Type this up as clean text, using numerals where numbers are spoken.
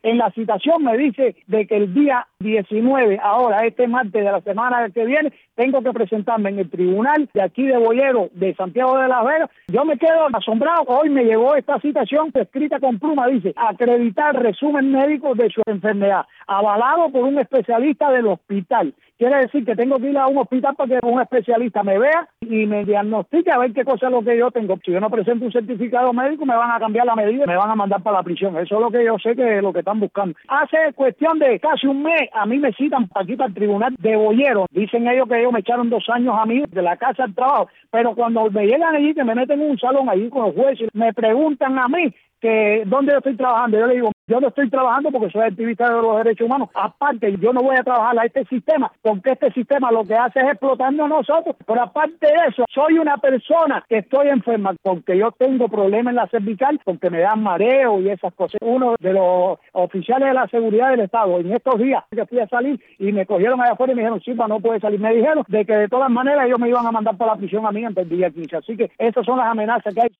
En la citación me dice de que el día 19, ahora este martes de la semana que viene, tengo que presentarme en el tribunal de aquí de Boyero, de Santiago de Las Vegas. Yo me quedo asombrado. Hoy me llegó esta citación escrita con pluma, dice, acreditar resumen médico de su enfermedad, avalado por un especialista del hospital. Quiere decir que tengo que ir a un hospital para que un especialista me vea y me diagnostique a ver qué cosa es lo que yo tengo. Si yo no presento un certificado médico, me van a cambiar la medida y me van a mandar para la prisión. Eso es lo que yo sé que es lo que están buscando. Hace cuestión de casi un mes, a mí me citan aquí para el tribunal de Boyero. Dicen ellos que ellos me echaron 2 años a mí de la casa al trabajo. Pero cuando me llegan allí, que me meten en un salón allí con los jueces, me preguntan a mí que dónde yo estoy trabajando. Yo le digo, yo no estoy trabajando porque soy activista de los derechos humanos. Aparte, yo no voy a trabajar a este sistema, porque este sistema lo que hace es explotarnos a nosotros. Pero aparte de eso, soy una persona que estoy enferma porque yo tengo problemas en la cervical, porque me dan mareo y esas cosas. Uno de los oficiales de la seguridad del Estado, en estos días que fui a salir y me cogieron allá afuera y me dijeron, Silva, no puede salir. Me dijeron de que de todas maneras ellos me iban a mandar para la prisión a mí antes del día 15. Así que esas son las amenazas que hay.